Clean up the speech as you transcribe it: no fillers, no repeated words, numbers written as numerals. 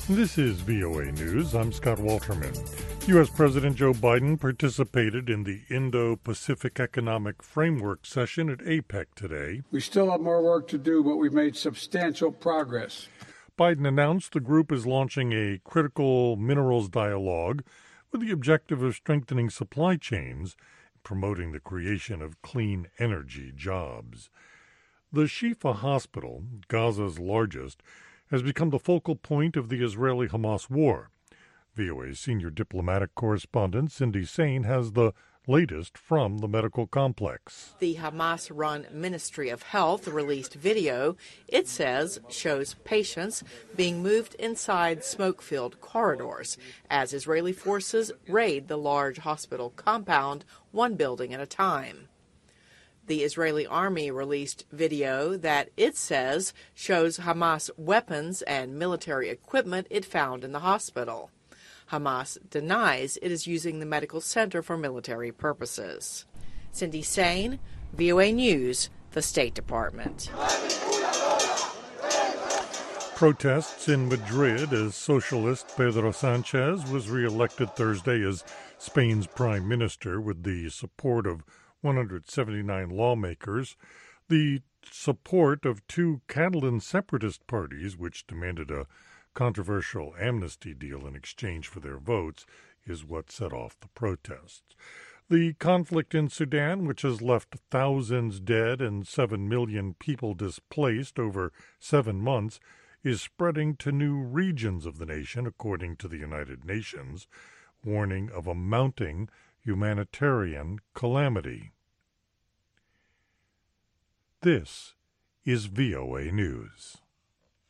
This is VOA News. I'm Scott Walterman. U.S. President Joe Biden participated in the Indo-Pacific Economic Framework session at APEC today. We still have more work to do, but we've made substantial progress. Biden announced the group is launching a critical minerals dialogue with the objective of strengthening supply chains and promoting the creation of clean energy jobs. The Shifa Hospital, Gaza's largest, has become the focal point of the Israeli-Hamas war. VOA's senior diplomatic correspondent Cindy Sain has the latest from the medical complex. The Hamas-run Ministry of Health released video, it says, shows patients being moved inside smoke-filled corridors as Israeli forces raid the large hospital compound, one building at a time. The Israeli army released video that it says shows Hamas weapons and military equipment it found in the hospital. Hamas denies it is using the medical center for military purposes. Cindy Sain, VOA News, the State Department. Protests in Madrid as socialist Pedro Sanchez was reelected Thursday as Spain's prime minister with the support of 179 lawmakers, the support of two Catalan separatist parties, which demanded a controversial amnesty deal in exchange for their votes, is what set off the protests. The conflict in Sudan, which has left thousands dead and 7 million people displaced over 7 months, is spreading to new regions of the nation, according to the United Nations, warning of a mounting humanitarian calamity. This is VOA News.